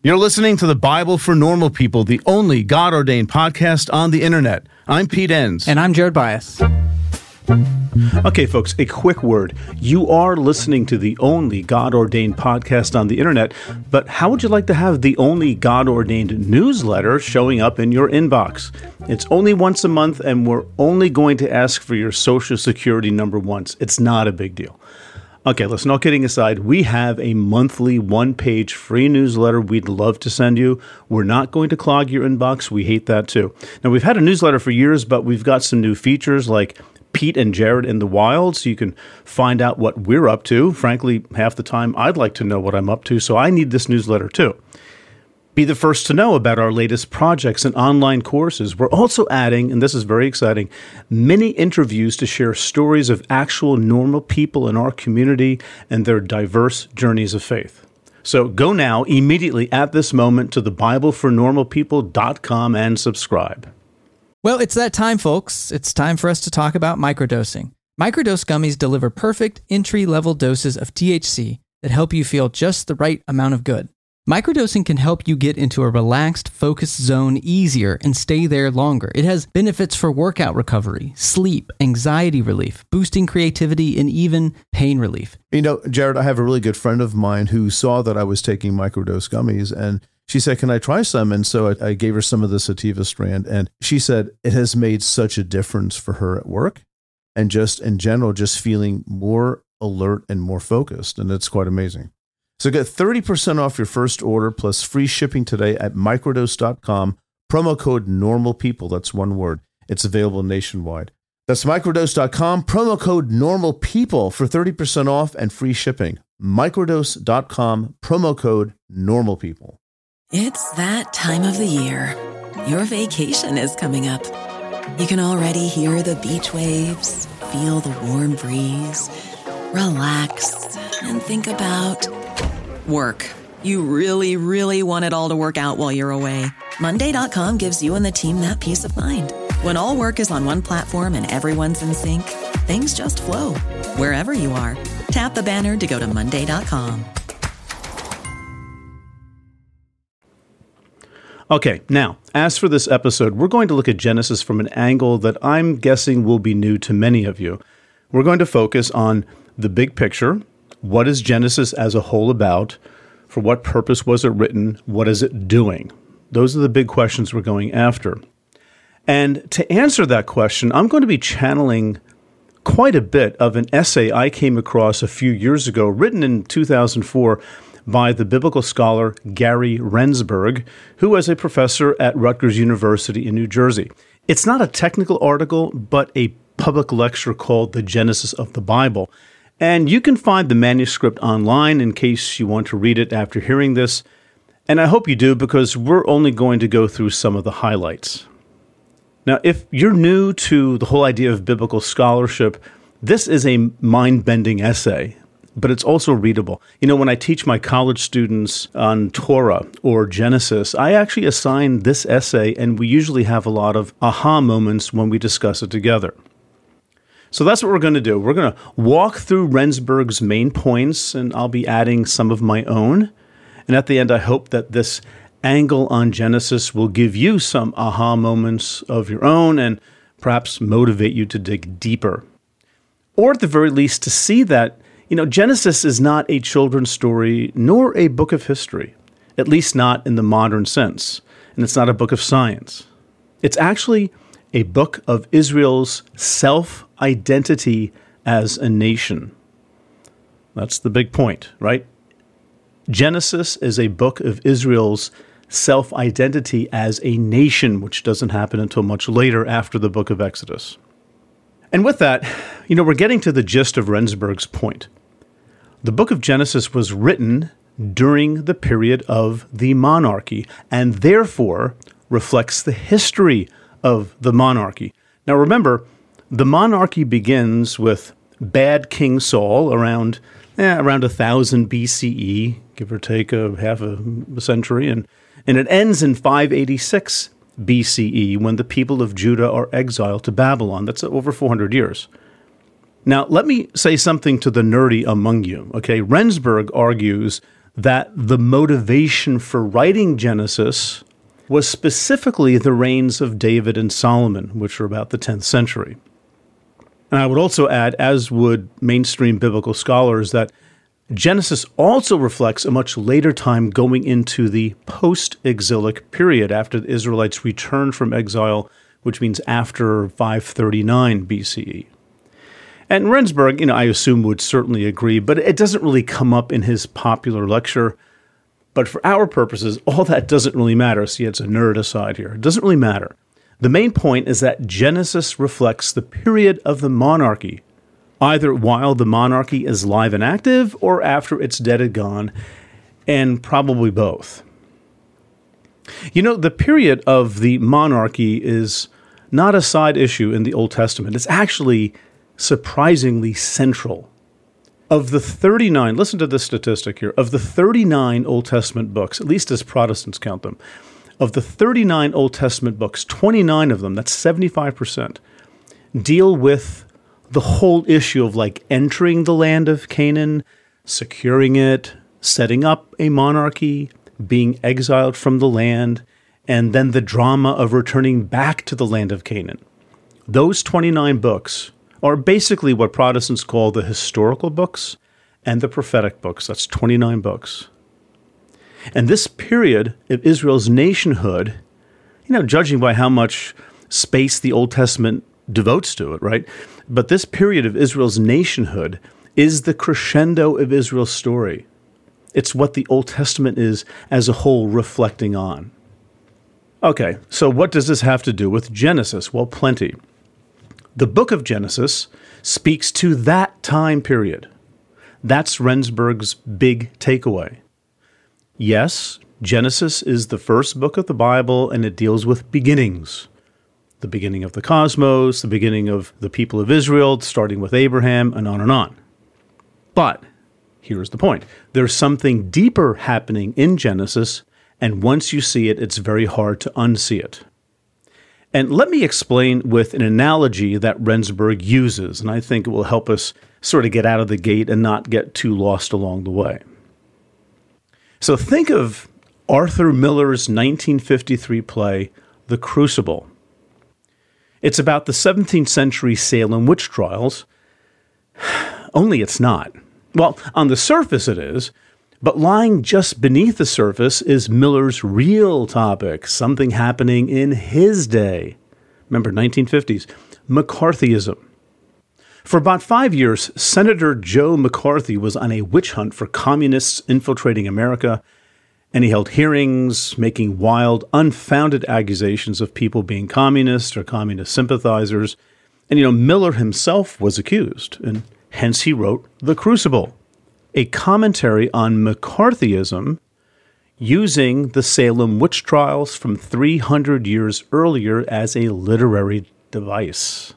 You're listening to the Bible for Normal People, the only God-ordained podcast on the internet. I'm Pete Enns. And I'm Jared Bias. Okay, folks, a quick word. You are listening to the only God-ordained podcast on the internet, but how would you like to have the only God-ordained newsletter showing up in your inbox? It's only once a month, and we're only going to ask for your Social Security number once. It's not a big deal. Okay, listen, all kidding aside, we have a monthly one-page free newsletter we'd love to send you. We're not going to clog your inbox. We hate that too. Now, we've had a newsletter for years, but we've got some new features like Pete and Jared in the wild, so you can find out what we're up to. Frankly, half the time, I'd like to know what I'm up to, so I need this newsletter too. Be the first to know about our latest projects and online courses. We're also adding, and this is very exciting, many interviews to share stories of actual normal people in our community and their diverse journeys of faith. So go now, immediately at this moment, to thebiblefornormalpeople.com and subscribe. Well, it's that time, folks. It's time for us to talk about microdosing. Microdose gummies deliver perfect entry-level doses of THC that help you feel just the right amount of good. Microdosing can help you get into a relaxed, focused zone easier and stay there longer. It has benefits for workout recovery, sleep, anxiety relief, boosting creativity, and even pain relief. You know, Jared, I have a really good friend of mine who saw that I was taking microdose gummies, and she said, can I try some? And so I gave her some of the sativa strand, and she said it has made such a difference for her at work and just in general, just feeling more alert and more focused. And it's quite amazing. So get 30% off your first order plus free shipping today at microdose.com. Promo code NORMALPEOPLE. That's one word. It's available nationwide. That's microdose.com. Promo code NORMALPEOPLE for 30% off and free shipping. Microdose.com. Promo code NORMALPEOPLE. It's that time of the year. Your vacation is coming up. You can already hear the beach waves, feel the warm breeze, relax, and think about work. You really, really want it all to work out while you're away. Monday.com gives you and the team that peace of mind. When all work is on one platform and everyone's in sync, things just flow. Wherever you are, tap the banner to go to Monday.com. Okay, now, as for this episode, we're going to look at Genesis from an angle that I'm guessing will be new to many of you. We're going to focus on the big picture. What is Genesis as a whole about? For what purpose was it written? What is it doing? Those are the big questions we're going after. And to answer that question, I'm going to be channeling quite a bit of an essay I came across a few years ago, written in 2004 by the biblical scholar Gary Rendsburg, who was a professor at Rutgers University in New Jersey. It's not a technical article, but a public lecture called The Genesis of the Bible. And you can find the manuscript online in case you want to read it after hearing this. And I hope you do, because we're only going to go through some of the highlights. Now, if you're new to the whole idea of biblical scholarship, this is a mind-bending essay, but it's also readable. You know, when I teach my college students on Torah or Genesis, I actually assign this essay, and we usually have a lot of aha moments when we discuss it together. So that's what we're going to do. We're going to walk through Rendsburg's main points, and I'll be adding some of my own. And at the end, I hope that this angle on Genesis will give you some aha moments of your own and perhaps motivate you to dig deeper. Or at the very least, to see that, you know, Genesis is not a children's story nor a book of history, at least not in the modern sense. And it's not a book of science. It's actually a book of Israel's self-identity as a nation. That's the big point, right? Genesis is a book of Israel's self-identity as a nation, which doesn't happen until much later after the book of Exodus. And with that, you know, we're getting to the gist of Rendsburg's point. The book of Genesis was written during the period of the monarchy, and therefore reflects the history of the monarchy. Now remember, the monarchy begins with bad King Saul around 1000 BCE, give or take half a century, and it ends in 586 BCE when the people of Judah are exiled to Babylon. That's over 400 years. Now, let me say something to the nerdy among you. Okay, Rendsburg argues that the motivation for writing Genesis was specifically the reigns of David and Solomon, which are about the 10th century. And I would also add, as would mainstream biblical scholars, that Genesis also reflects a much later time going into the post-exilic period after the Israelites returned from exile, which means after 539 BCE. And Rendsburg, I assume would certainly agree, but it doesn't really come up in his popular lecture. But for our purposes, all that doesn't really matter. See, it's a nerd aside here. It doesn't really matter. The main point is that Genesis reflects the period of the monarchy, either while the monarchy is live and active or after it's dead and gone, and probably both. The period of the monarchy is not a side issue in the Old Testament. It's actually surprisingly central. Of the 39, listen to this statistic here, of the 39 Old Testament books, at least as Protestants count them, of the 39 Old Testament books, 29 of them, that's 75%, deal with the whole issue of entering the land of Canaan, securing it, setting up a monarchy, being exiled from the land, and then the drama of returning back to the land of Canaan. Those 29 books are basically what Protestants call the historical books and the prophetic books. That's 29 books. And this period of Israel's nationhood, judging by how much space the Old Testament devotes to it, right? But this period of Israel's nationhood is the crescendo of Israel's story. It's what the Old Testament is as a whole reflecting on. Okay, so what does this have to do with Genesis? Well, plenty. The book of Genesis speaks to that time period. That's Rendsburg's big takeaway. Yes, Genesis is the first book of the Bible, and it deals with beginnings. The beginning of the cosmos, the beginning of the people of Israel, starting with Abraham, and on and on. But here's the point. There's something deeper happening in Genesis, and once you see it, it's very hard to unsee it. And let me explain with an analogy that Rendsburg uses, and I think it will help us sort of get out of the gate and not get too lost along the way. So think of Arthur Miller's 1953 play, The Crucible. It's about the 17th century Salem witch trials, only it's not. Well, on the surface it is, but lying just beneath the surface is Miller's real topic, something happening in his day. Remember, 1950s, McCarthyism. For about 5 years, Senator Joe McCarthy was on a witch hunt for communists infiltrating America, and he held hearings, making wild, unfounded accusations of people being communists or communist sympathizers. And, Miller himself was accused, and hence he wrote The Crucible, a commentary on McCarthyism using the Salem witch trials from 300 years earlier as a literary device.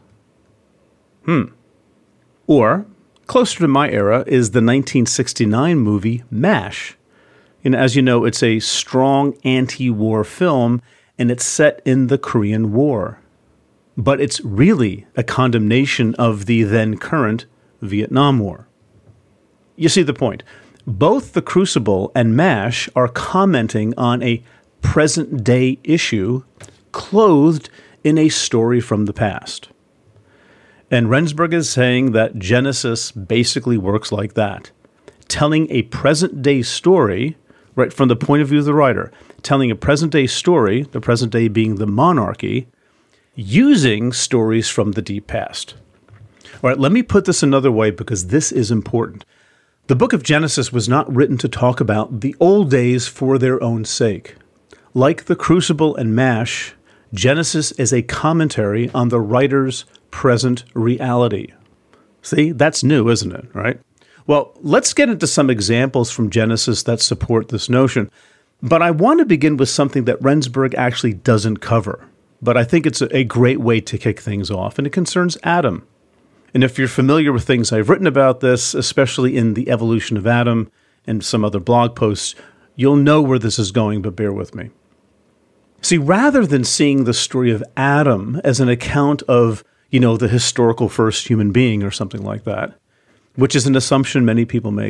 Or, closer to my era, is the 1969 movie MASH. As you know, it's a strong anti-war film, and it's set in the Korean War. But it's really a condemnation of the then-current Vietnam War. You see the point. Both The Crucible and MASH are commenting on a present-day issue clothed in a story from the past. And Rendsburg is saying that Genesis basically works like that, telling a present-day story, right from the point of view of the writer, telling a present-day story, the present day being the monarchy, using stories from the deep past. All right, let me put this another way because this is important. The book of Genesis was not written to talk about the old days for their own sake. Like The Crucible and MASH, Genesis is a commentary on the writer's present reality. See, that's new, isn't it, right? Well, let's get into some examples from Genesis that support this notion. But I want to begin with something that Rendsburg actually doesn't cover. But I think it's a great way to kick things off, and it concerns Adam. And if you're familiar with things I've written about this, especially in The Evolution of Adam and some other blog posts, you'll know where this is going, but bear with me. See, rather than seeing the story of Adam as an account of, the historical first human being or something like that, which is an assumption many people make,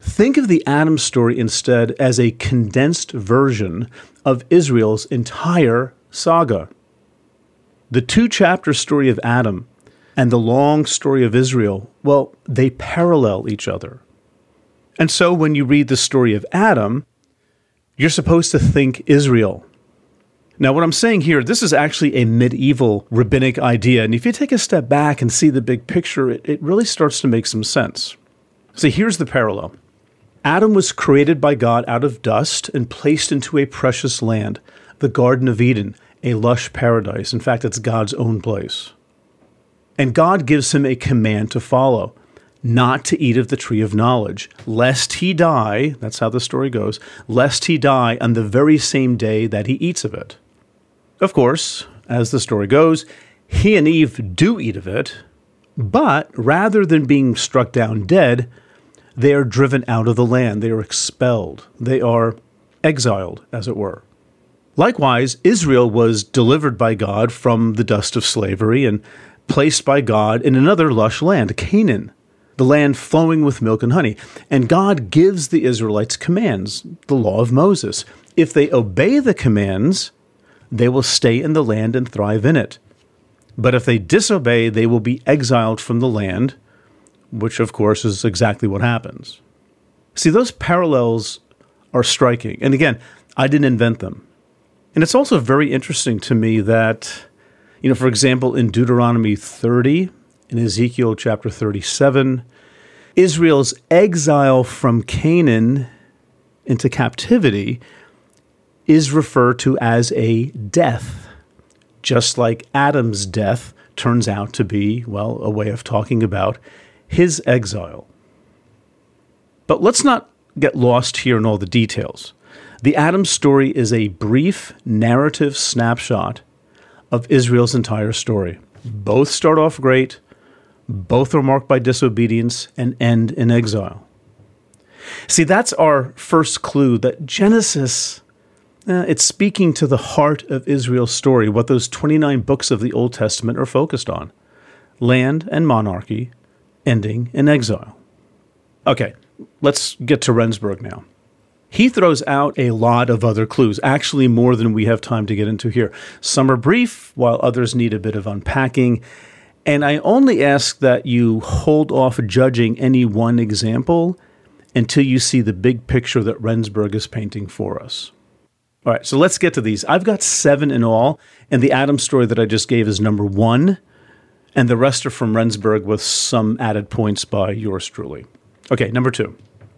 Think of the Adam story instead as a condensed version of Israel's entire saga. The 2-chapter story of Adam and the long story of Israel, well, they parallel each other. And so when you read the story of Adam, you're supposed to think Israel. Now, what I'm saying here, this is actually a medieval rabbinic idea. And if you take a step back and see the big picture, it really starts to make some sense. So here's the parallel. Adam was created by God out of dust and placed into a precious land, the Garden of Eden, a lush paradise. In fact, it's God's own place. And God gives him a command to follow, not to eat of the tree of knowledge, lest he die, that's how the story goes, lest he die on the very same day that he eats of it. Of course, as the story goes, he and Eve do eat of it, but rather than being struck down dead, they are driven out of the land. They are expelled. They are exiled, as it were. Likewise, Israel was delivered by God from the dust of slavery and placed by God in another lush land, Canaan, the land flowing with milk and honey. And God gives the Israelites commands, the law of Moses. If they obey the commands, they will stay in the land and thrive in it. But if they disobey, they will be exiled from the land, which of course is exactly what happens. See, those parallels are striking. And again, I didn't invent them. And it's also very interesting to me that, for example, in Deuteronomy 30, in Ezekiel chapter 37, Israel's exile from Canaan into captivity is referred to as a death, just like Adam's death turns out to be, well, a way of talking about his exile. But let's not get lost here in all the details. The Adam story is a brief narrative snapshot of Israel's entire story. Both start off great, both are marked by disobedience, and end in exile. See, that's our first clue that Genesis, it's speaking to the heart of Israel's story, what those 29 books of the Old Testament are focused on: land and monarchy, ending in exile. Okay, let's get to Rendsburg now. He throws out a lot of other clues, actually more than we have time to get into here. Some are brief, while others need a bit of unpacking. And I only ask that you hold off judging any one example until you see the big picture that Rendsburg is painting for us. All right, so let's get to these. I've got 7 in all, and the Adam story that I just gave is number 1, and the rest are from Rendsburg with some added points by yours truly. Okay, number 2.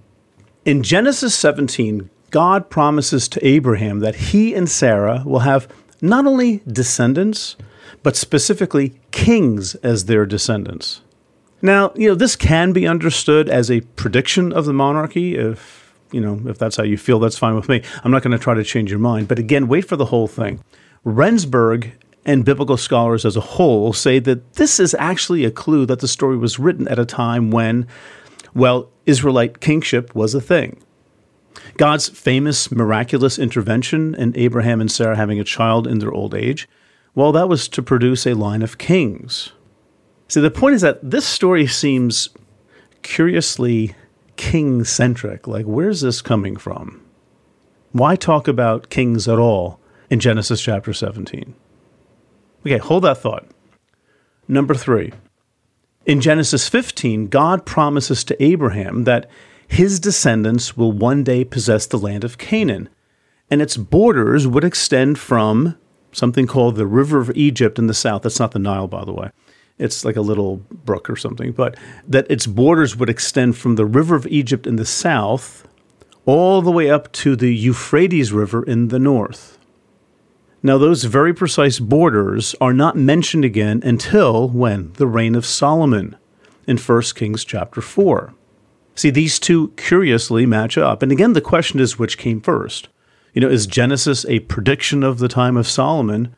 In Genesis 17, God promises to Abraham that he and Sarah will have not only descendants, but specifically kings as their descendants. Now, this can be understood as a prediction of the monarchy. If that's how you feel, that's fine with me. I'm not going to try to change your mind. But again, wait for the whole thing. Rendsburg and biblical scholars as a whole say that this is actually a clue that the story was written at a time when, well, Israelite kingship was a thing. God's famous miraculous intervention in Abraham and Sarah having a child in their old age, well, that was to produce a line of kings. See, the point is that this story seems curiously king-centric. Like, where's this coming from? Why talk about kings at all in Genesis chapter 17? Okay, hold that thought. Number 3. In Genesis 15, God promises to Abraham that his descendants will one day possess the land of Canaan, and its borders would extend from something called the River of Egypt in the south. That's not the Nile, by the way. It's like a little brook or something, but that its borders would extend from the River of Egypt in the south all the way up to the Euphrates River in the north. Now, those very precise borders are not mentioned again until when? The reign of Solomon in 1 Kings chapter 4. See, these two curiously match up. And again, the question is, which came first? Is Genesis a prediction of the time of Solomon,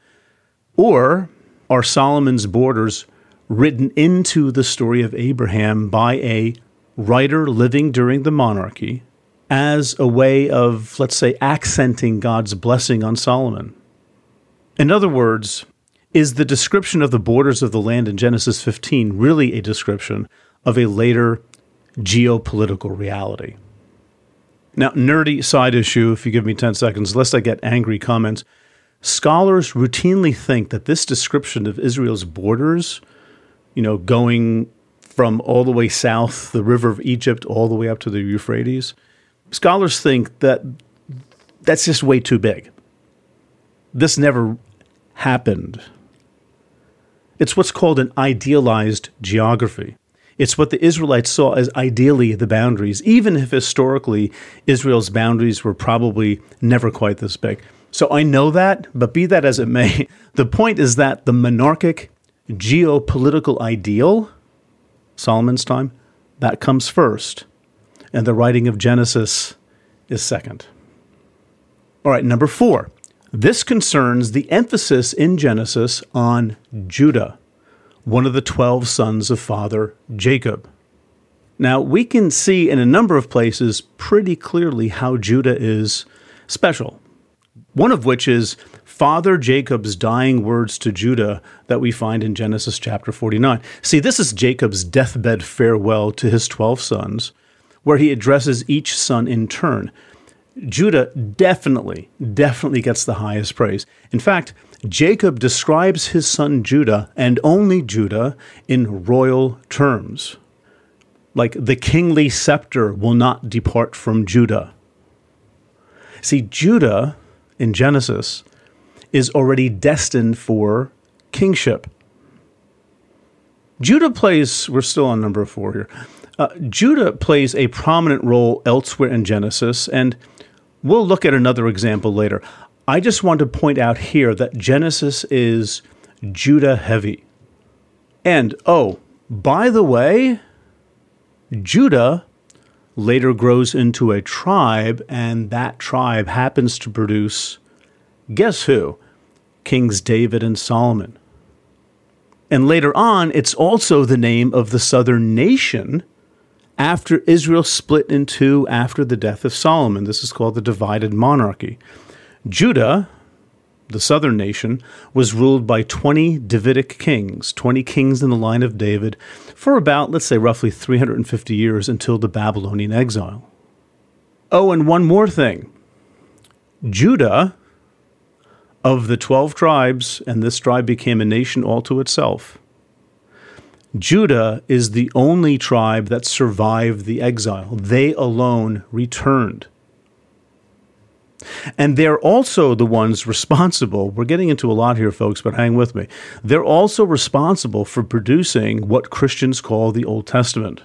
or are Solomon's borders written into the story of Abraham by a writer living during the monarchy as a way of, let's say, accenting God's blessing on Solomon? In other words, is the description of the borders of the land in Genesis 15 really a description of a later geopolitical reality? Now, nerdy side issue, if you give me 10 seconds, lest I get angry comments. Scholars routinely think that this description of Israel's borders, going from all the way south, the river of Egypt, all the way up to the Euphrates, scholars think that that's just way too big. This never happened. It's what's called an idealized geography. It's what the Israelites saw as ideally the boundaries, even if historically Israel's boundaries were probably never quite this big. So I know that, but be that as it may, the point is that the monarchic geopolitical ideal, Solomon's time, that comes first, and the writing of Genesis is second. All right, number 4. This concerns the emphasis in Genesis on Judah, one of the 12 sons of father Jacob. Now, we can see in a number of places pretty clearly how Judah is special. One of which is Father Jacob's dying words to Judah that we find in Genesis chapter 49. See, this is Jacob's deathbed farewell to his 12 sons, where he addresses each son in turn. Judah definitely gets the highest praise. In fact, Jacob describes his son Judah, and only Judah, in royal terms. Like, the kingly scepter will not depart from Judah. See, Judah, in Genesis, is already destined for kingship. Judah plays, we're still on number 4 here, Judah plays a prominent role elsewhere in Genesis, and we'll look at another example later. I just want to point out here that Genesis is Judah heavy. And, by the way, Judah later grows into a tribe, and that tribe happens to produce, guess who? Kings David and Solomon. And later on, it's also the name of the southern nation after Israel split in two after the death of Solomon. This is called the divided monarchy. Judah, the southern nation, was ruled by 20 Davidic kings, 20 kings in the line of David, for about, let's say, roughly 350 years until the Babylonian exile. Oh, and one more thing. Judah, of the 12 tribes, and this tribe became a nation all to itself, Judah is the only tribe that survived the exile. They alone returned. And they're also the ones responsible, we're getting into a lot here, folks, but hang with me. They're also responsible for producing what Christians call the Old Testament.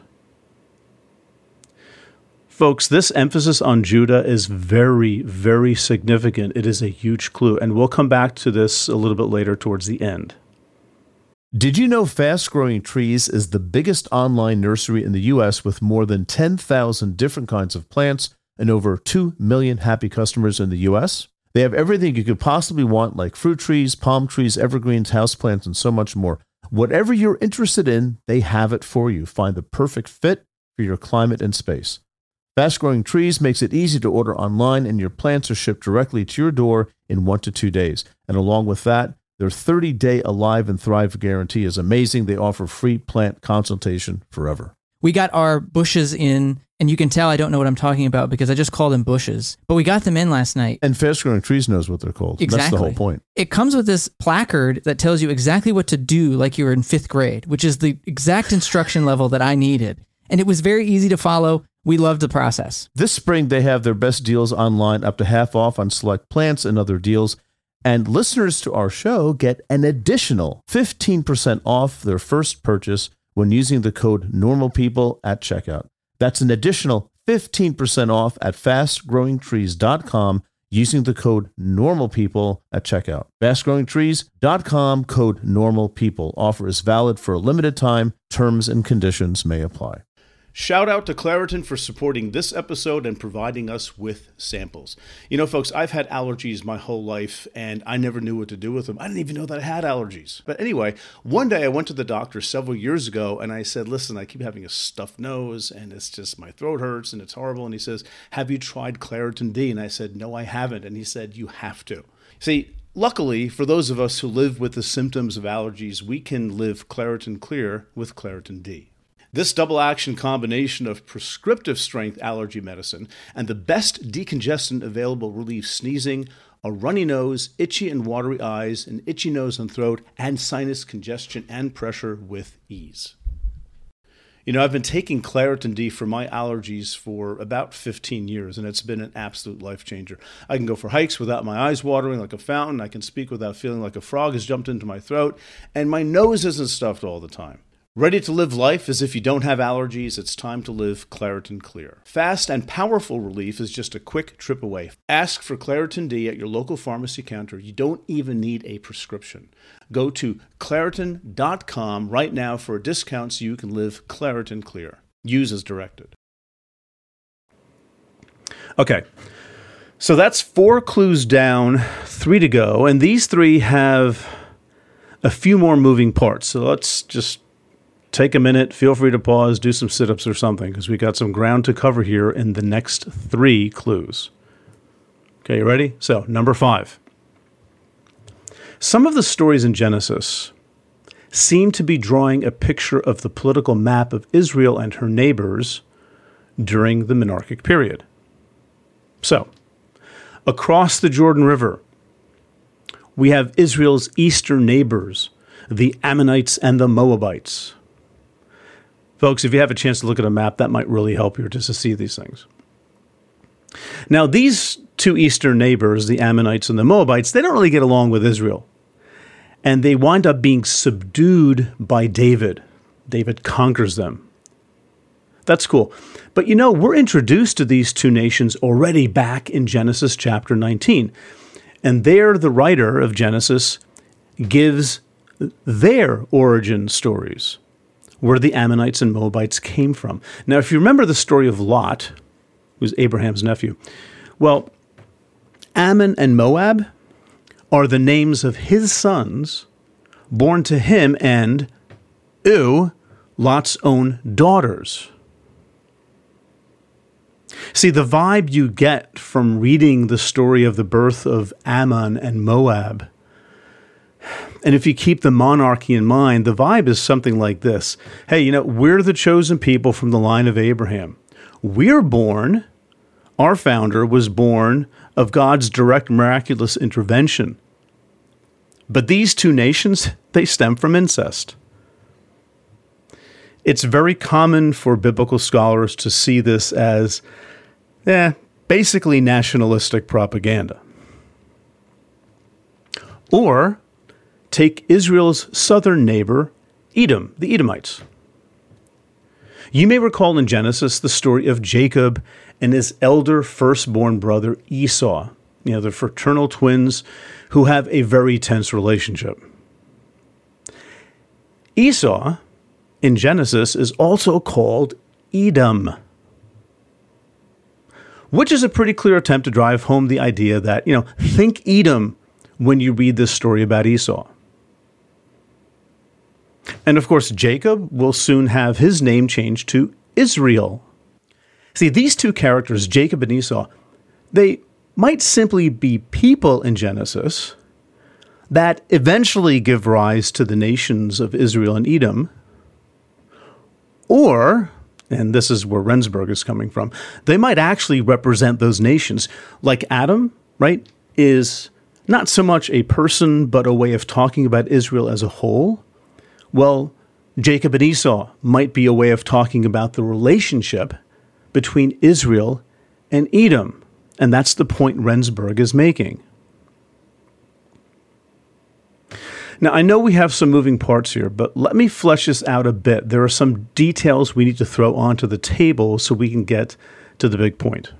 Folks, this emphasis on Judah is very, very significant. It is a huge clue, and we'll come back to this a little bit later towards the end. Did you know Fast Growing Trees is the biggest online nursery in the U.S. with more than 10,000 different kinds of plants and over 2 million happy customers in the U.S.? They have everything you could possibly want, like fruit trees, palm trees, evergreens, houseplants, and so much more. Whatever you're interested in, they have it for you. Find the perfect fit for your climate and space. Fast Growing Trees makes it easy to order online, and your plants are shipped directly to your door in 1 to 2 days. And along with that, their 30-day Alive and Thrive guarantee is amazing. They offer free plant consultation forever. We got our bushes in, and you can tell I don't know what I'm talking about because I just called them bushes. But we got them in last night. And Fast Growing Trees knows what they're called. Exactly. That's the whole point. It comes with this placard that tells you exactly what to do like you were in 5th grade, which is the exact instruction level that I needed. And it was very easy to follow. We loved the process. This spring, they have their best deals online, up to half off on select plants and other deals. And listeners to our show get an additional 15% off their first purchase when using the code NORMALPEOPLE at checkout. That's an additional 15% off at fastgrowingtrees.com using the code NORMALPEOPLE at checkout. Fastgrowingtrees.com, code NORMALPEOPLE. Offer is valid for a limited time. Terms and conditions may apply. Shout out to Claritin for supporting this episode and providing us with samples. You know, folks, I've had allergies my whole life, and I never knew what to do with them. I didn't even know that I had allergies. But anyway, one day I went to the doctor several years ago, and I said, listen, I keep having a stuffed nose, and it's just my throat hurts, and it's horrible. And he says, have you tried Claritin D? And I said, no, I haven't. And he said, you have to. See, luckily, for those of us who live with the symptoms of allergies, we can live Claritin Clear with Claritin D. This double action combination of prescriptive strength allergy medicine and the best decongestant available relieves sneezing, a runny nose, itchy and watery eyes, an itchy nose and throat, and sinus congestion and pressure with ease. You know, I've been taking Claritin D for my allergies for about 15 years, and it's been an absolute life changer. I can go for hikes without my eyes watering like a fountain. I can speak without feeling like a frog has jumped into my throat, and my nose isn't stuffed all the time. Ready to live life as if you don't have allergies? It's time to live Claritin Clear. Fast and powerful relief is just a quick trip away. Ask for Claritin D at your local pharmacy counter. You don't even need a prescription. Go to Claritin.com right now for a discount so you can live Claritin Clear. Use as directed. Okay, so that's 4 clues down, 3 to go, and these 3 have a few more moving parts. So let's just take a minute, feel free to pause, do some sit-ups or something, because we got some ground to cover here in the next 3 clues. Okay, you ready? So, number 5. Some of the stories in Genesis seem to be drawing a picture of the political map of Israel and her neighbors during the monarchic period. So, across the Jordan River, we have Israel's eastern neighbors, the Ammonites and the Moabites. Folks, if you have a chance to look at a map, that might really help you just to see these things. Now, these 2 eastern neighbors, the Ammonites and the Moabites, they don't really get along with Israel. And they wind up being subdued by David. David conquers them. That's cool. But you know, we're introduced to these 2 nations already back in Genesis chapter 19. And there, the writer of Genesis gives their origin stories, where the Ammonites and Moabites came from. Now, if you remember the story of Lot, who's Abraham's nephew, well, Ammon and Moab are the names of his sons born to him and Lot's own daughters. See, the vibe you get from reading the story of the birth of Ammon and Moab, and if you keep the monarchy in mind, the vibe is something like this. Hey, you know, we're the chosen people from the line of Abraham. We're born, our founder was born of God's direct miraculous intervention. But these 2 nations, they stem from incest. It's very common for biblical scholars to see this as, basically nationalistic propaganda. Or take Israel's southern neighbor, Edom, the Edomites. You may recall in Genesis the story of Jacob and his elder firstborn brother Esau, you know, the fraternal twins who have a very tense relationship. Esau, in Genesis, is also called Edom, which is a pretty clear attempt to drive home the idea that, you know, think Edom when you read this story about Esau. And of course, Jacob will soon have his name changed to Israel. See, these 2 characters, Jacob and Esau, they might simply be people in Genesis that eventually give rise to the nations of Israel and Edom, or, and this is where Rendsburg is coming from, they might actually represent those nations. Like Adam, right, is not so much a person, but a way of talking about Israel as a whole. Well, Jacob and Esau might be a way of talking about the relationship between Israel and Edom. And that's the point Rendsburg is making. Now, I know we have some moving parts here, but let me flesh this out a bit. There are some details we need to throw onto the table so we can get to the big point.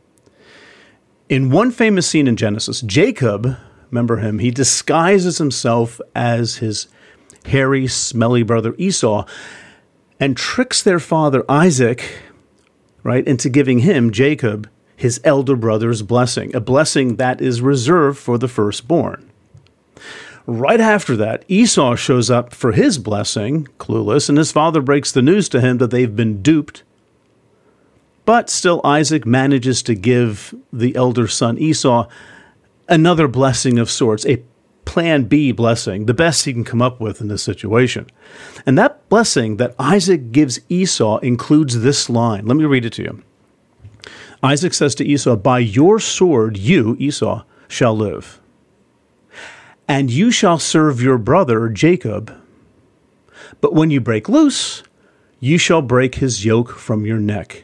In one famous scene in Genesis, Jacob, remember him, he disguises himself as his hairy, smelly brother Esau and tricks their father Isaac, right, into giving him, Jacob, his elder brother's blessing, a blessing that is reserved for the firstborn. Right after that, Esau shows up for his blessing, clueless, and his father breaks the news to him that they've been duped. But still, Isaac manages to give the elder son Esau another blessing of sorts, a plan B blessing, the best he can come up with in this situation. And that blessing that Isaac gives Esau includes this line. Let me read it to you. Isaac says to Esau, "By your sword you, Esau, shall live, and you shall serve your brother Jacob. But when you break loose, you shall break his yoke from your neck."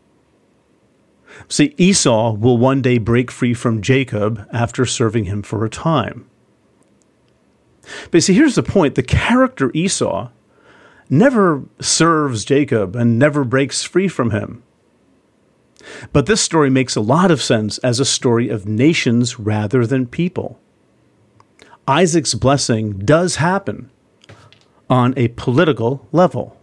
See, Esau will one day break free from Jacob after serving him for a time. But see, here's the point. The character Esau never serves Jacob and never breaks free from him. But this story makes a lot of sense as a story of nations rather than people. Isaac's blessing does happen on a political level.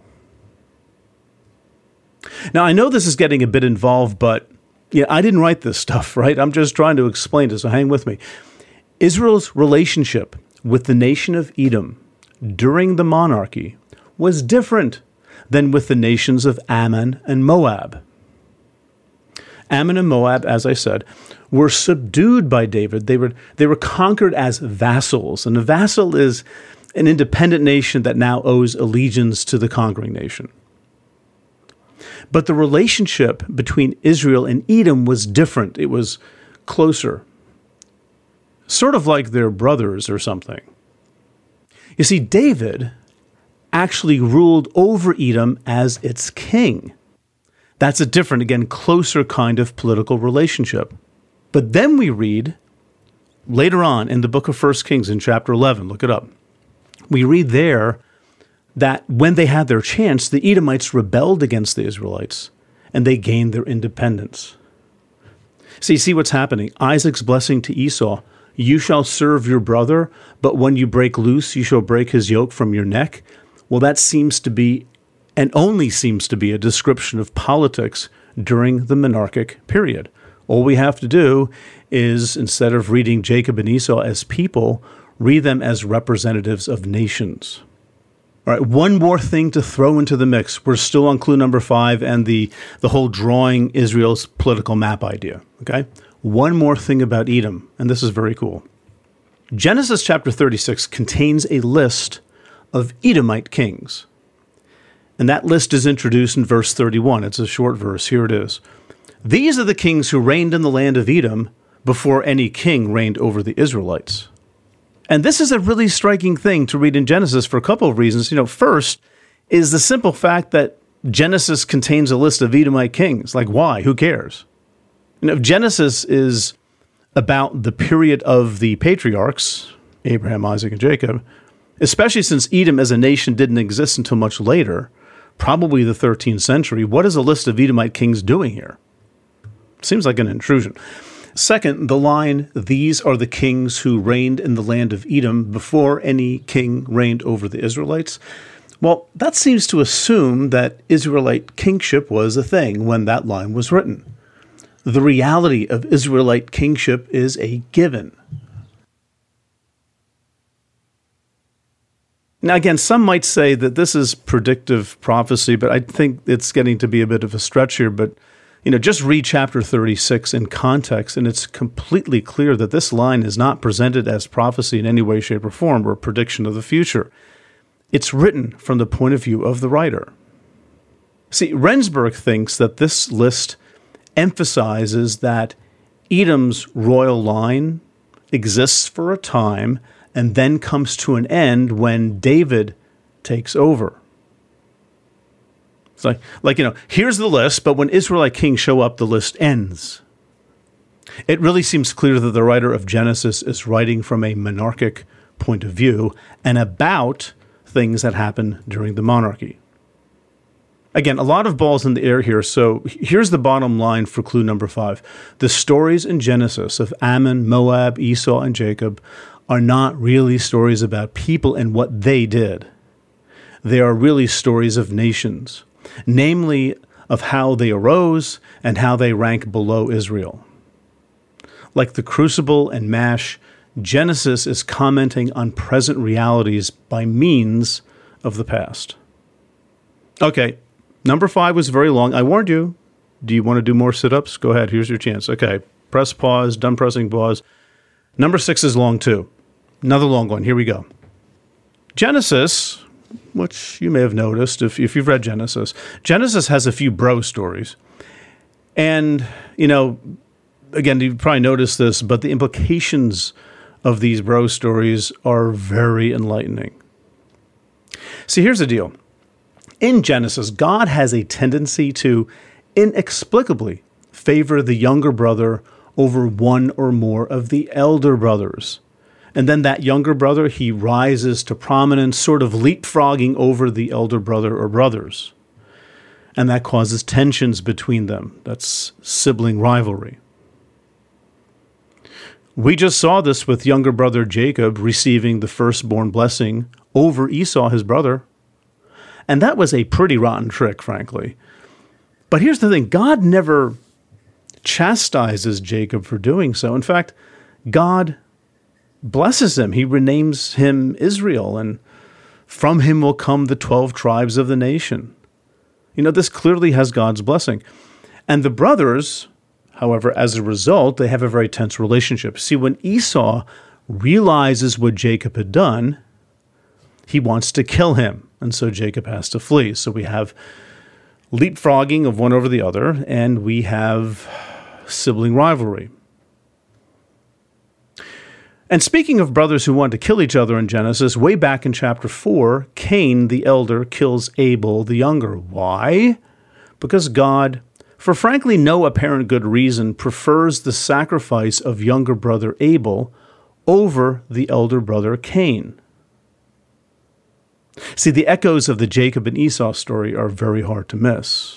Now, I know this is getting a bit involved, but I didn't write this stuff, right? I'm just trying to explain it, so hang with me. Israel's relationship with the nation of Edom during the monarchy was different than with the nations of Ammon and Moab. Ammon and Moab, as I said, were subdued by David. They were conquered as vassals, and a vassal is an independent nation that now owes allegiance to the conquering nation. But the relationship between Israel and Edom was different. It was closer, sort of like they're brothers or something. You see, David actually ruled over Edom as its king. That's a different, again, closer kind of political relationship. But then we read later on in the book of 1 Kings in chapter 11, look it up. We read there that when they had their chance, the Edomites rebelled against the Israelites and they gained their independence. So you see what's happening. Isaac's blessing to Esau, "You shall serve your brother, but when you break loose, you shall break his yoke from your neck." Well, that seems to be, and only seems to be, a description of politics during the monarchic period. All we have to do is, instead of reading Jacob and Esau as people, read them as representatives of nations. All right, one more thing to throw into the mix. We're still on clue number 5 and the whole drawing Israel's political map idea, okay? One more thing about Edom, and this is very cool. Genesis chapter 36 contains a list of Edomite kings. And that list is introduced in verse 31. It's a short verse. Here it is. "These are the kings who reigned in the land of Edom before any king reigned over the Israelites." And this is a really striking thing to read in Genesis for a couple of reasons. First is the simple fact that Genesis contains a list of Edomite kings. Like, why? Who cares? Genesis is about the period of the patriarchs, Abraham, Isaac, and Jacob, especially since Edom as a nation didn't exist until much later, probably the 13th century. What is a list of Edomite kings doing here? Seems like an intrusion. Second, the line, "These are the kings who reigned in the land of Edom before any king reigned over the Israelites." Well, that seems to assume that Israelite kingship was a thing when that line was written. The reality of Israelite kingship is a given. Now, again, some might say that this is predictive prophecy, but I think it's getting to be a bit of a stretch here. But just read chapter 36 in context, and it's completely clear that this line is not presented as prophecy in any way, shape, or form, or a prediction of the future. It's written from the point of view of the writer. See, Rendsburg thinks that this list emphasizes that Edom's royal line exists for a time and then comes to an end when David takes over. It's like, here's the list, but when Israelite kings show up, the list ends. It really seems clear that the writer of Genesis is writing from a monarchic point of view and about things that happen during the monarchy. Again, a lot of balls in the air here, so here's the bottom line for clue number 5. The stories in Genesis of Ammon, Moab, Esau, and Jacob are not really stories about people and what they did. They are really stories of nations, namely of how they arose and how they rank below Israel. Like the crucible and mash, Genesis is commenting on present realities by means of the past. Okay, number 5 was very long. I warned you. Do you want to do more sit-ups? Go ahead. Here's your chance. Okay, press pause. Done pressing pause. Number 6 is long too. Another long one. Here we go. Genesis, which you may have noticed if you've read Genesis, Genesis has a few bro stories. And, again, you've probably noticed this, but the implications of these bro stories are very enlightening. See, here's the deal. In Genesis, God has a tendency to inexplicably favor the younger brother over one or more of the elder brothers. And then that younger brother, he rises to prominence, sort of leapfrogging over the elder brother or brothers. And that causes tensions between them. That's sibling rivalry. We just saw this with younger brother Jacob receiving the firstborn blessing over Esau, his brother. And that was a pretty rotten trick, frankly. But here's the thing. God never chastises Jacob for doing so. In fact, God blesses him. He renames him Israel, and from him will come the 12 tribes of the nation. This clearly has God's blessing. And the brothers, however, as a result, they have a very tense relationship. See, when Esau realizes what Jacob had done, he wants to kill him, and so Jacob has to flee. So we have leapfrogging of one over the other, and we have sibling rivalry. And speaking of brothers who want to kill each other in Genesis, way back in chapter 4, Cain, the elder, kills Abel, the younger. Why? Because God, for frankly no apparent good reason, prefers the sacrifice of younger brother Abel over the elder brother Cain. See, the echoes of the Jacob and Esau story are very hard to miss.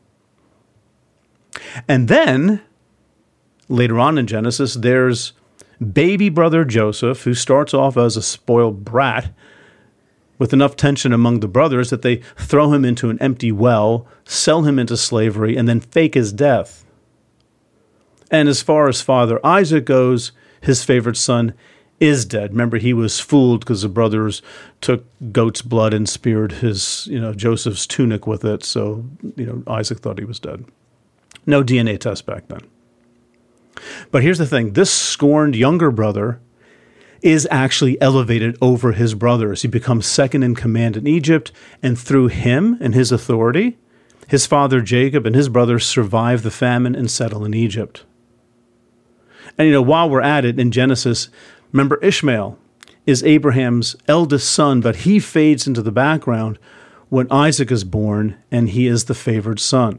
And then, later on in Genesis, there's baby brother Joseph, who starts off as a spoiled brat with enough tension among the brothers that they throw him into an empty well, sell him into slavery, and then fake his death. And as far as father Isaac goes, his favorite son is dead. Remember, he was fooled because the brothers took goat's blood and speared his, Joseph's tunic with it. So, Isaac thought he was dead. No DNA test back then. But here's the thing. This scorned younger brother is actually elevated over his brothers. He becomes second in command in Egypt, and through him and his authority, his father Jacob and his brothers survive the famine and settle in Egypt. And, while we're at it in Genesis, remember Ishmael is Abraham's eldest son, but he fades into the background when Isaac is born, and he is the favored son.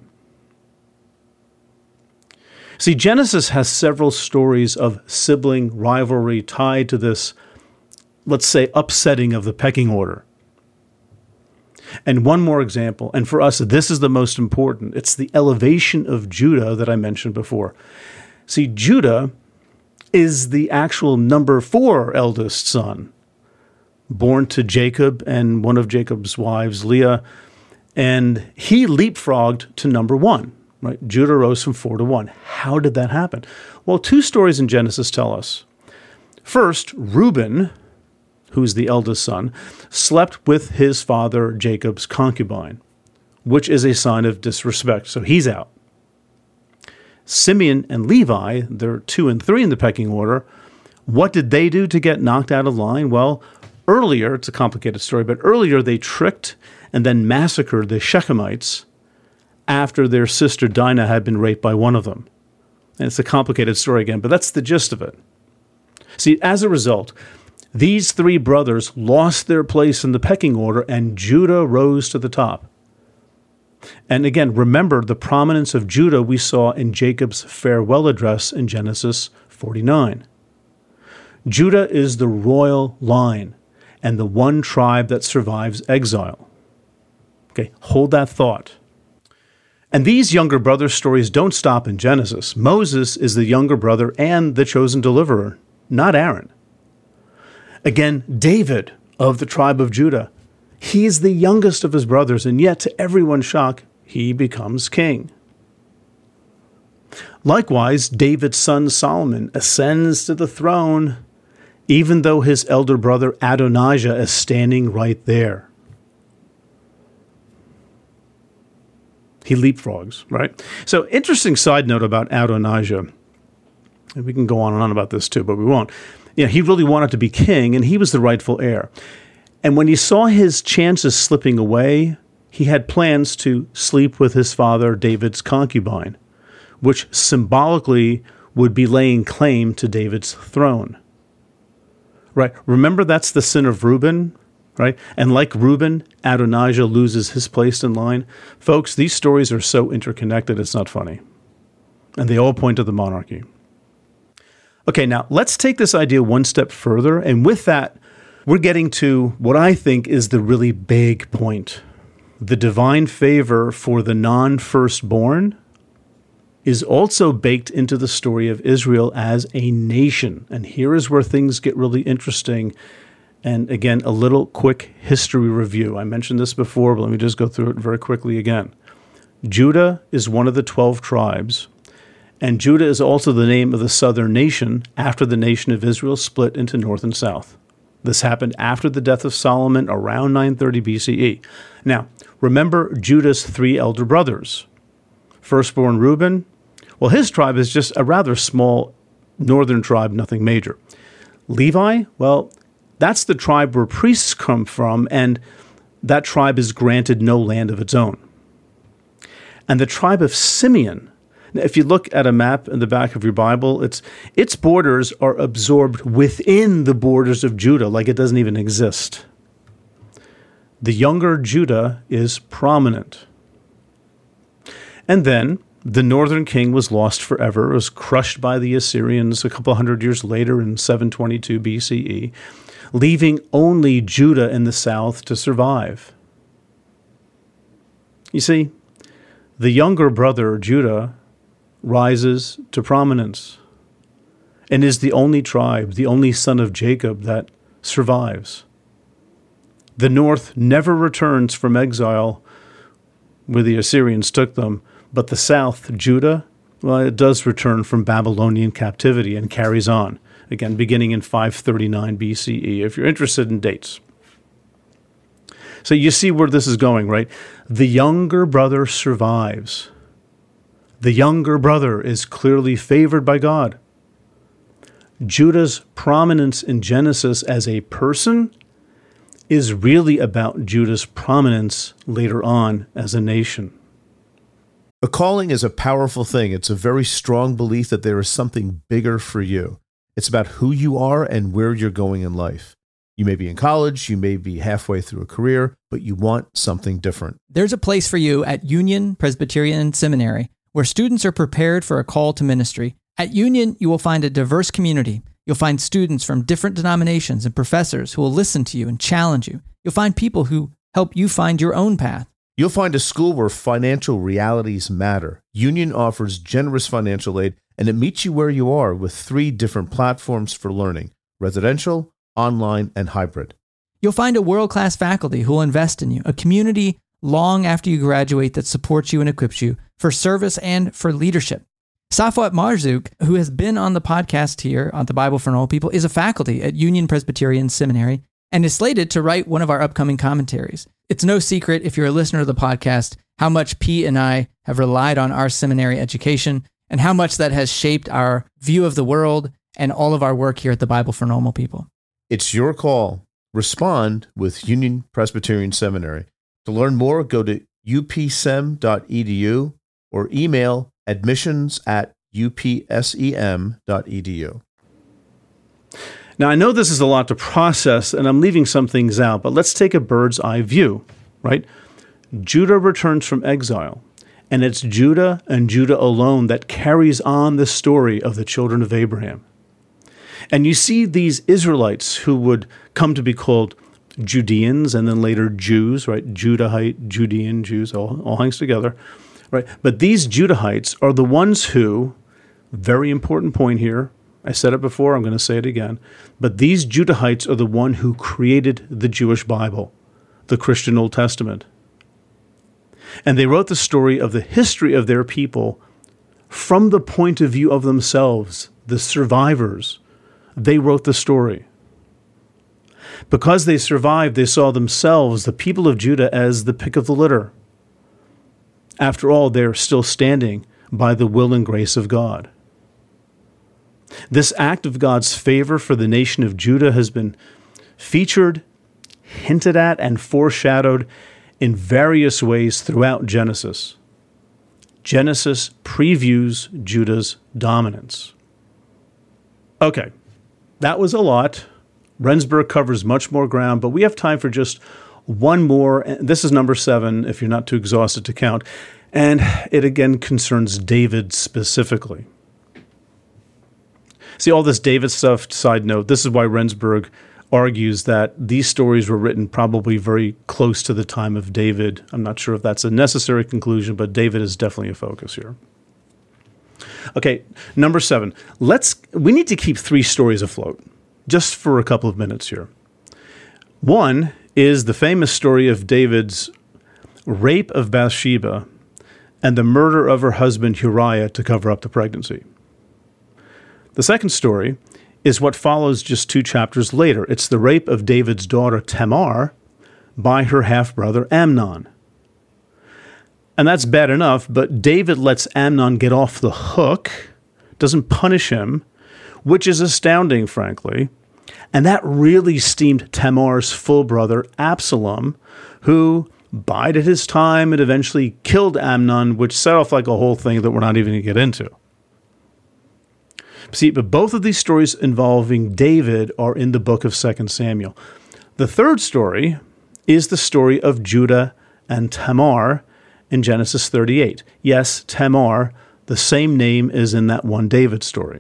See, Genesis has several stories of sibling rivalry tied to this, let's say, upsetting of the pecking order. And one more example, and for us, this is the most important. It's the elevation of Judah that I mentioned before. See, Judah is the actual number 4 eldest son, born to Jacob and one of Jacob's wives, Leah, and he leapfrogged to number 1. Right? Judah rose from 4 to 1. How did that happen? Well, 2 stories in Genesis tell us. First, Reuben, who's the eldest son, slept with his father Jacob's concubine, which is a sign of disrespect. So he's out. Simeon and Levi, they're 2 and 3 in the pecking order. What did they do to get knocked out of line? Well, earlier, it's a complicated story, but earlier they tricked and then massacred the Shechemites after their sister Dinah had been raped by one of them. And it's a complicated story again, but that's the gist of it. See, as a result, these 3 brothers lost their place in the pecking order, and Judah rose to the top. And again, remember the prominence of Judah we saw in Jacob's farewell address in Genesis 49. Judah is the royal line and the one tribe that survives exile. Okay, hold that thought. And these younger brother stories don't stop in Genesis. Moses is the younger brother and the chosen deliverer, not Aaron. Again, David of the tribe of Judah. He is the youngest of his brothers, and yet to everyone's shock, he becomes king. Likewise, David's son Solomon ascends to the throne, even though his elder brother Adonijah is standing right there. He leapfrogs, right? So, interesting side note about Adonijah. And we can go on and on about this too, but we won't. he really wanted to be king, and he was the rightful heir. And when he saw his chances slipping away, he had plans to sleep with his father David's concubine, which symbolically would be laying claim to David's throne. Right? Remember, that's the sin of Reuben, right? And like Reuben, Adonijah loses his place in line. Folks, these stories are so interconnected, it's not funny. And they all point to the monarchy. Okay, now let's take this idea one step further. And with that, we're getting to what I think is the really big point. The divine favor for the non-firstborn is also baked into the story of Israel as a nation. And here is where things get really interesting. And again, a little quick history review. I mentioned this before, but let me just go through it very quickly again. Judah is one of the 12 tribes, and Judah is also the name of the southern nation after the nation of Israel split into north and south. This happened after the death of Solomon around 930 BCE. Now, remember Judah's 3 elder brothers. Firstborn Reuben, well, his tribe is just a rather small northern tribe, nothing major. Levi, well, that's the tribe where priests come from, and that tribe is granted no land of its own. And the tribe of Simeon, now, if you look at a map in the back of your Bible, its borders are absorbed within the borders of Judah, like it doesn't even exist. The younger Judah is prominent. And then the northern king was lost forever, was crushed by the Assyrians a couple hundred years later in 722 BCE, leaving only Judah in the south to survive. You see, the younger brother, Judah, rises to prominence and is the only tribe, the only son of Jacob that survives. The north never returns from exile where the Assyrians took them, but the south, Judah, well, it does return from Babylonian captivity and carries on, again, beginning in 539 BCE, if you're interested in dates. So you see where this is going, right? The younger brother survives. The younger brother is clearly favored by God. Judah's prominence in Genesis as a person is really about Judah's prominence later on as a nation. A calling is a powerful thing. It's a very strong belief that there is something bigger for you. It's about who you are and where you're going in life. You may be in college, you may be halfway through a career, but you want something different. There's a place for you at Union Presbyterian Seminary, where students are prepared for a call to ministry. At Union, you will find a diverse community. You'll find students from different denominations and professors who will listen to you and challenge you. You'll find people who help you find your own path. You'll find a school where financial realities matter. Union offers generous financial aid, and it meets you where you are with 3 different platforms for learning: residential, online, and hybrid. You'll find a world-class faculty who will invest in you, a community long after you graduate that supports you and equips you for service and for leadership. Safwat Marzouk, who has been on the podcast here on the Bible for Normal People, is a faculty at Union Presbyterian Seminary and is slated to write one of our upcoming commentaries. It's no secret, if you're a listener of the podcast, how much Pete and I have relied on our seminary education and how much that has shaped our view of the world and all of our work here at the Bible for Normal People. It's your call. Respond with Union Presbyterian Seminary. To learn more, go to upsem.edu or email admissions@upsem.edu. Now, I know this is a lot to process, and I'm leaving some things out, but let's take a bird's eye view, right? Judah returns from exile, and it's Judah and Judah alone that carries on the story of the children of Abraham. And you see these Israelites who would come to be called Judeans and then later Jews, right? Judahite, Judean, Jews, all hangs together, right? But these Judahites are the ones who, very important point here, I said it before, I'm going to say it again, but these Judahites are the one who created the Jewish Bible, the Christian Old Testament. And they wrote the story of the history of their people from the point of view of themselves, the survivors. They wrote the story. Because they survived, they saw themselves, the people of Judah, as the pick of the litter. After all, they're still standing by the will and grace of God. This act of God's favor for the nation of Judah has been featured, hinted at, and foreshadowed in various ways throughout Genesis. Genesis previews Judah's dominance. Okay, that was a lot. Rendsburg covers much more ground, but we have time for just one more. This is number 7, if you're not too exhausted to count. And it again concerns David specifically. See, all this David stuff, side note, this is why Rendsburg argues that these stories were written probably very close to the time of David. I'm not sure if that's a necessary conclusion, but David is definitely a focus here. Okay, number 7. We need to keep 3 stories afloat, just for a couple of minutes here. One is the famous story of David's rape of Bathsheba and the murder of her husband Uriah to cover up the pregnancy. The second story is what follows just 2 chapters later. It's the rape of David's daughter Tamar by her half-brother Amnon. And that's bad enough, but David lets Amnon get off the hook, doesn't punish him, which is astounding, frankly. And that really steamed Tamar's full brother Absalom, who bided his time and eventually killed Amnon, which set off like a whole thing that we're not even going to get into. See, but both of these stories involving David are in the book of 2 Samuel. The third story is the story of Judah and Tamar in Genesis 38. Yes, Tamar, the same name is in that one David story.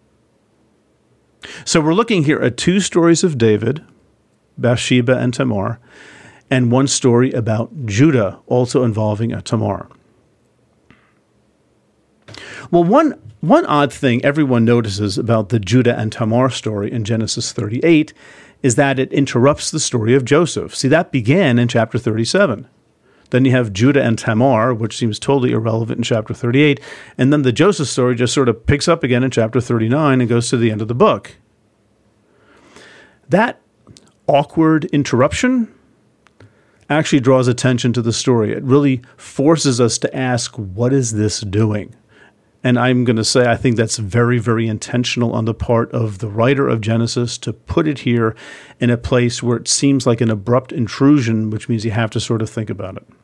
So we're looking here at 2 stories of David, Bathsheba and Tamar, and 1 story about Judah, also involving a Tamar. Well, one odd thing everyone notices about the Judah and Tamar story in Genesis 38 is that it interrupts the story of Joseph. See, that began in chapter 37. Then you have Judah and Tamar, which seems totally irrelevant in chapter 38, and then the Joseph story just sort of picks up again in chapter 39 and goes to the end of the book. That awkward interruption actually draws attention to the story. It really forces us to ask, what is this doing? And I'm going to say I think that's very, very intentional on the part of the writer of Genesis to put it here in a place where it seems like an abrupt intrusion, which means you have to sort of think about it.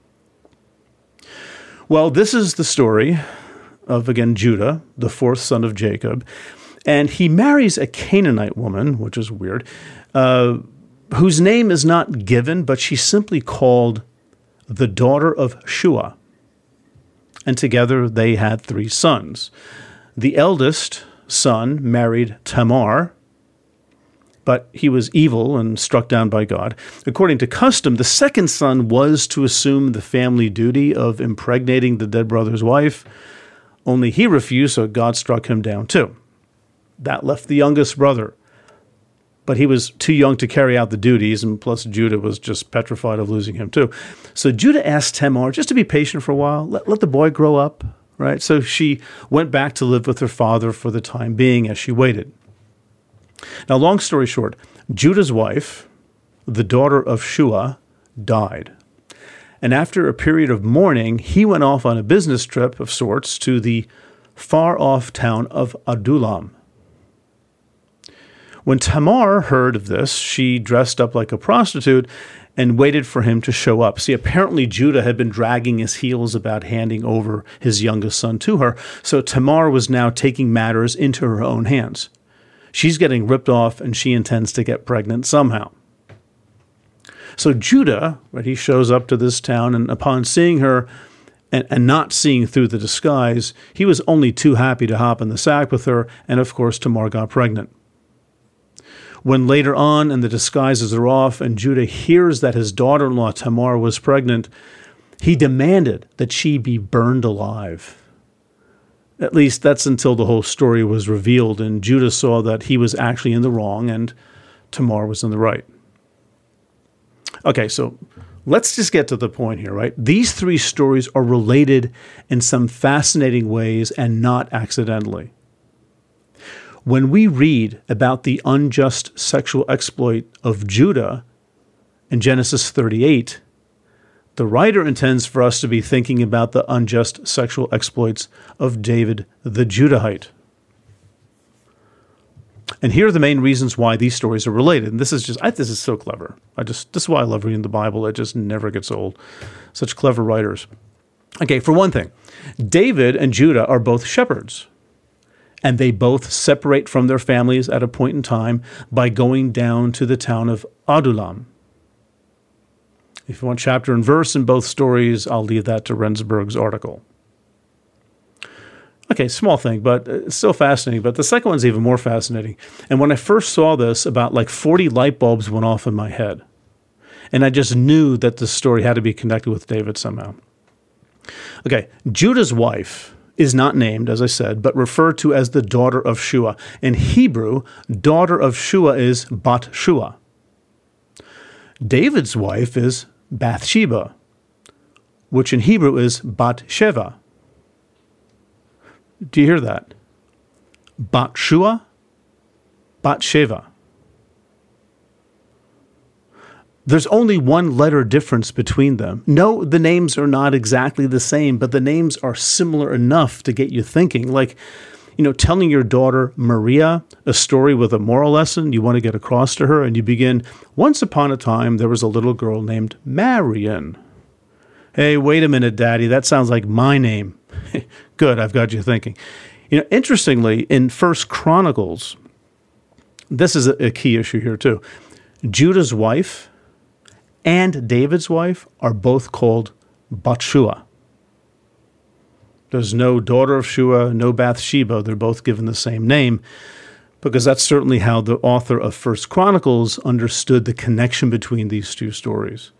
Well, this is the story of, again, Judah, the 4th son of Jacob. And he marries a Canaanite woman, which is weird, whose name is not given, but she's simply called the daughter of Shua. And together they had 3 sons. The eldest son married Tamar, but he was evil and struck down by God. According to custom, the second son was to assume the family duty of impregnating the dead brother's wife, only he refused, so God struck him down too. That left the youngest brother, but he was too young to carry out the duties, and plus Judah was just petrified of losing him too. So Judah asked Tamar just to be patient for a while, let the boy grow up, right? So she went back to live with her father for the time being as she waited. Now, long story short, Judah's wife, the daughter of Shua, died. And after a period of mourning, he went off on a business trip of sorts to the far-off town of Adullam. When Tamar heard of this, she dressed up like a prostitute and waited for him to show up. See, apparently Judah had been dragging his heels about handing over his youngest son to her, so Tamar was now taking matters into her own hands. She's getting ripped off, and she intends to get pregnant somehow. So Judah, right, he shows up to this town, and upon seeing her and not seeing through the disguise, he was only too happy to hop in the sack with her, and of course Tamar got pregnant. When later on, and the disguises are off, and Judah hears that his daughter-in-law Tamar was pregnant, he demanded that she be burned alive. At least that's until the whole story was revealed, and Judah saw that he was actually in the wrong, and Tamar was in the right. Okay, so let's just get to the point here, right? These 3 stories are related in some fascinating ways and not accidentally. When we read about the unjust sexual exploit of Judah in Genesis 38, the writer intends for us to be thinking about the unjust sexual exploits of David the Judahite. And here are the main reasons why these stories are related. And this is so clever. This is why I love reading the Bible. It just never gets old. Such clever writers. Okay, for one thing, David and Judah are both shepherds. And they both separate from their families at a point in time by going down to the town of Adullam. If you want chapter and verse in both stories, I'll leave that to Rendsburg's article. Okay, small thing, but it's still fascinating. But the second one's even more fascinating. And when I first saw this, about like 40 light bulbs went off in my head. And I just knew that the story had to be connected with David somehow. Okay, Judah's wife is not named, as I said, but referred to as the daughter of Shua. In Hebrew, daughter of Shua is Bat Shua. David's wife is Bathsheba, which in Hebrew is Bat Sheva. Do you hear that? Bat Shua, Bat Sheva. There's only one letter difference between them. No, the names are not exactly the same, but the names are similar enough to get you thinking. Like, telling your daughter Maria a story with a moral lesson you want to get across to her, and you begin, once upon a time, there was a little girl named Marion. Hey, wait a minute, Daddy, that sounds like my name. Good, I've got you thinking. Interestingly, in 1 Chronicles, this is a key issue here too. Judah's wife and David's wife are both called Bathshua. There's no daughter of Shua, no Bathsheba. They're both given the same name because that's certainly how the author of 1 Chronicles understood the connection between these two stories.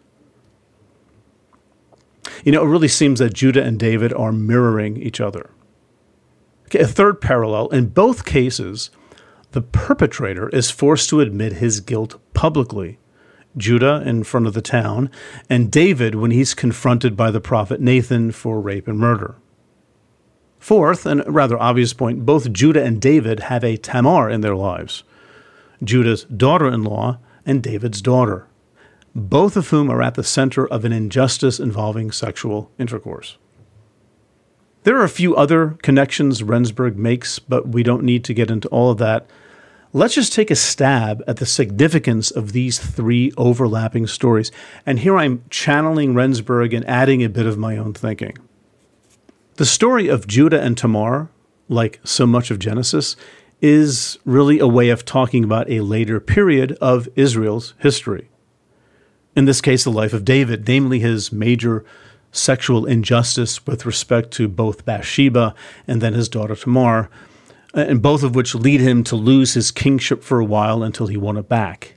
It really seems that Judah and David are mirroring each other. Okay, a third parallel, in both cases, the perpetrator is forced to admit his guilt publicly. Judah in front of the town, and David when he's confronted by the prophet Nathan for rape and murder. Fourth, and a rather obvious point, both Judah and David have a Tamar in their lives, Judah's daughter-in-law and David's daughter, both of whom are at the center of an injustice involving sexual intercourse. There are a few other connections Rendsburg makes, but we don't need to get into all of that. Let's just take a stab at the significance of these three overlapping stories. And here I'm channeling Rendsburg and adding a bit of my own thinking. The story of Judah and Tamar, like so much of Genesis, is really a way of talking about a later period of Israel's history. In this case, the life of David, namely his major sexual injustice with respect to both Bathsheba and then his daughter Tamar, and both of which lead him to lose his kingship for a while until he won it back.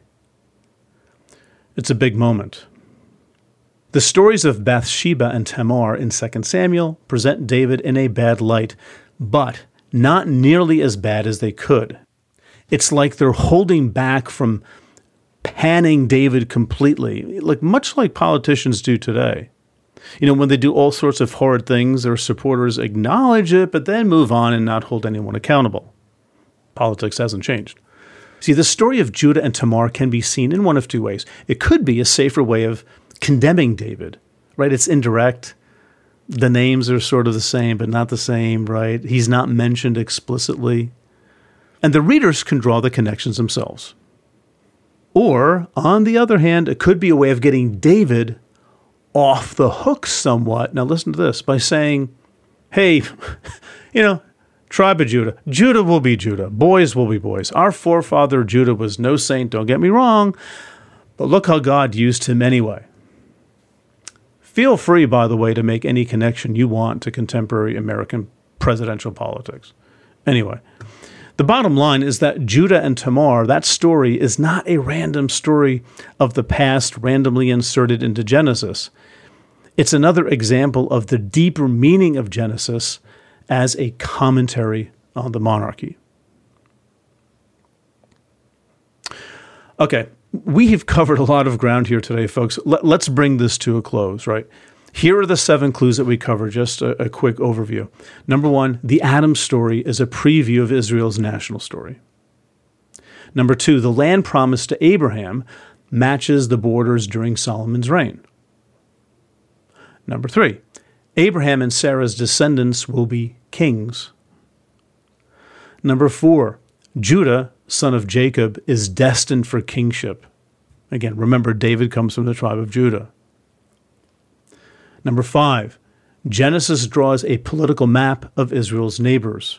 It's a big moment. The stories of Bathsheba and Tamar in 2 Samuel present David in a bad light, but not nearly as bad as they could. It's like they're holding back from panning David completely, much like politicians do today. When they do all sorts of horrid things, their supporters acknowledge it, but then move on and not hold anyone accountable. Politics hasn't changed. See, the story of Judah and Tamar can be seen in one of two ways. It could be a safer way of condemning David, right? It's indirect. The names are sort of the same, but not the same, right? He's not mentioned explicitly. And the readers can draw the connections themselves. Or, on the other hand, it could be a way of getting David off the hook somewhat. Now listen to this, by saying, hey, tribe of Judah. Judah will be Judah. Boys will be boys. Our forefather Judah was no saint, don't get me wrong, but look how God used him anyway. Feel free, by the way, to make any connection you want to contemporary American presidential politics. Anyway, the bottom line is that Judah and Tamar, that story, is not a random story of the past randomly inserted into Genesis. It's another example of the deeper meaning of Genesis as a commentary on the monarchy. Okay, we have covered a lot of ground here today, folks. Let's bring this to a close, right? Here are the 7 clues that we cover, just a quick overview. Number 1, the Adam story is a preview of Israel's national story. Number 2, the land promised to Abraham matches the borders during Solomon's reign. Number 3, Abraham and Sarah's descendants will be kings. Number 4, Judah son of Jacob, is destined for kingship. Again, remember, David comes from the tribe of Judah. Number 5, Genesis draws a political map of Israel's neighbors.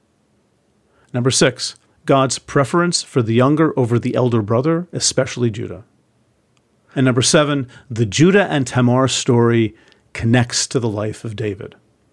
Number 6, God's preference for the younger over the elder brother, especially Judah. And number 7, the Judah and Tamar story connects to the life of David.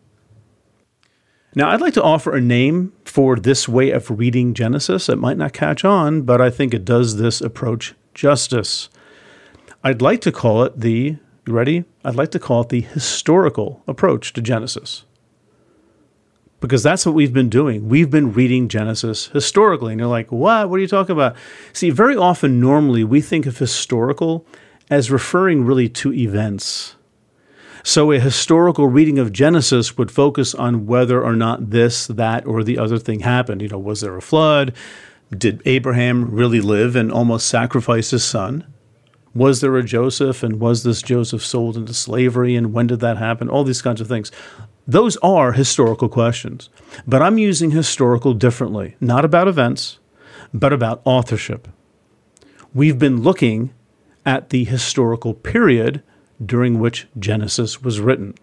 Now, I'd like to offer a name for this way of reading Genesis. It might not catch on, but I think it does this approach justice. I'd like to call it the, you ready? I'd like to call it the historical approach to Genesis. Because that's what we've been doing. We've been reading Genesis historically. And you're like, what? What are you talking about? See, very often, normally, we think of historical as referring really to events. So a historical reading of Genesis would focus on whether or not this, that, or the other thing happened. You know, was there a flood? Did Abraham really live and almost sacrifice his son? Was there a Joseph, and was this Joseph sold into slavery, and when did that happen? All these kinds of things. Those are historical questions. But I'm using historical differently, not about events, but about authorship. We've been looking at the historical period during which Genesis was written.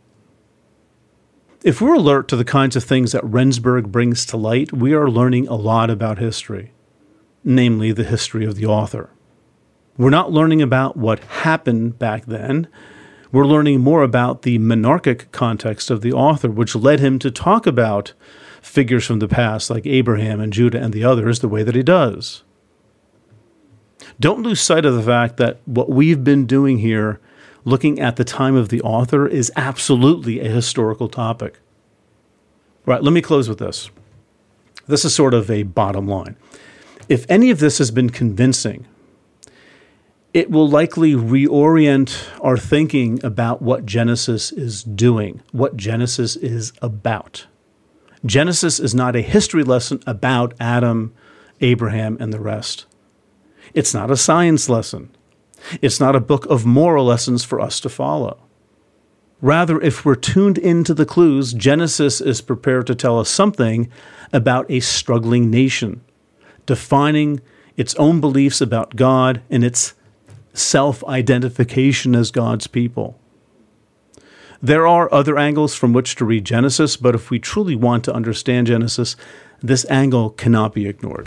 If we're alert to the kinds of things that Rendsburg brings to light, we are learning a lot about history, namely the history of the author. We're not learning about what happened back then. We're learning more about the monarchic context of the author, which led him to talk about figures from the past like Abraham and Judah and the others the way that he does. Don't lose sight of the fact that what we've been doing here, looking at the time of the author, is absolutely a historical topic. Right, let me close with this. This is sort of a bottom line. If any of this has been convincing, it will likely reorient our thinking about what Genesis is doing, what Genesis is about. Genesis is not a history lesson about Adam, Abraham, and the rest. It's not a science lesson. It's not a book of moral lessons for us to follow. Rather, if we're tuned into the clues, Genesis is prepared to tell us something about a struggling nation, defining its own beliefs about God and its self-identification as God's people. There are other angles from which to read Genesis, but if we truly want to understand Genesis, this angle cannot be ignored.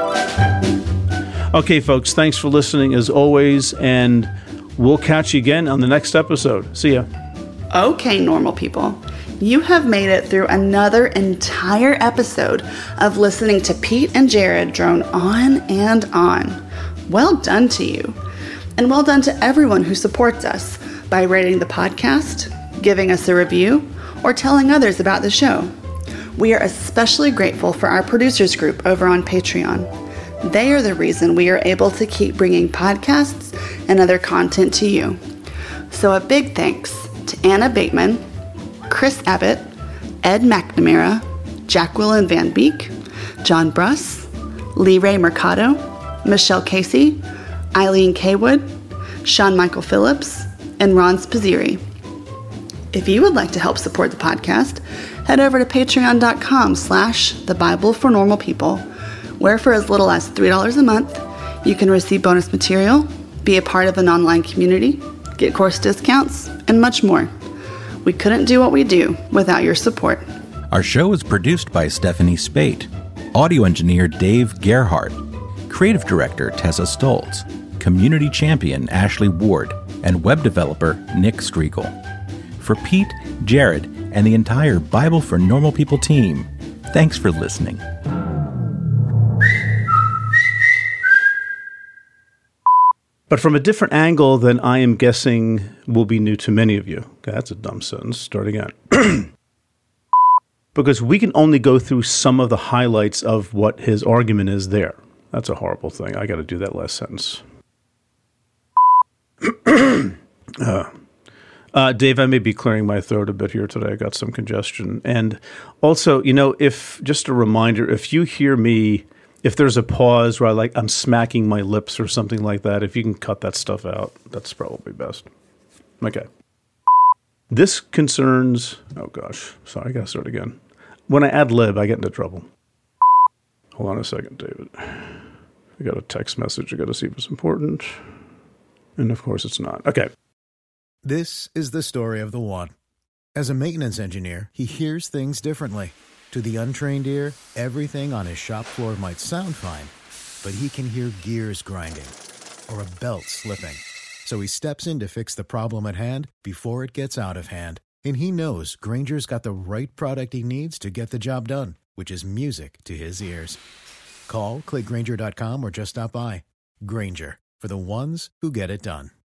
Okay, folks, thanks for listening as always, and we'll catch you again on the next episode. See ya. Okay, normal people. You have made it through another entire episode of listening to Pete and Jared drone on and on. Well done to you. And well done to everyone who supports us by rating the podcast, giving us a review, or telling others about the show. We are especially grateful for our producers group over on Patreon. They are the reason we are able to keep bringing podcasts and other content to you. So a big thanks to Anna Bateman, Chris Abbott, Ed McNamara, Jacqueline Van Beek, John Bruss, Lee Ray Mercado, Michelle Casey, Eileen Kaywood, Sean Michael Phillips, and Ron Spazzeri. If you would like to help support the podcast, head over to patreon.com/The Bible for Normal People, where for as little as $3 a month, you can receive bonus material, be a part of an online community, get course discounts, and much more. We couldn't do what we do without your support. Our show is produced by Stephanie Spate, audio engineer Dave Gerhardt, creative director Tessa Stoltz, community champion Ashley Ward, and web developer Nick Striegel. For Pete, Jared, and the entire Bible for Normal People team, thanks for listening. But from a different angle than I am guessing will be new to many of you. Okay, that's a dumb sentence. Start again. Because we can only go through some of the highlights of what his argument is there. That's a horrible thing. I got to do that last sentence. Dave, I may be clearing my throat a bit here today. I got some congestion. And also, if just a reminder, if you hear me, if there's a pause where I'm smacking my lips or something like that, if you can cut that stuff out, that's probably best. Okay. This concerns, oh gosh, sorry, I got to start again. When I ad lib, I get into trouble. Hold on a second, David. I got a text message. I got to see if it's important. And of course it's not. Okay. This is the story of the one. As a maintenance engineer, he hears things differently. To the untrained ear, everything on his shop floor might sound fine, but he can hear gears grinding or a belt slipping. So he steps in to fix the problem at hand before it gets out of hand. And he knows Grainger's got the right product he needs to get the job done, which is music to his ears. Call, click Grainger.com, or just stop by. Grainger, for the ones who get it done.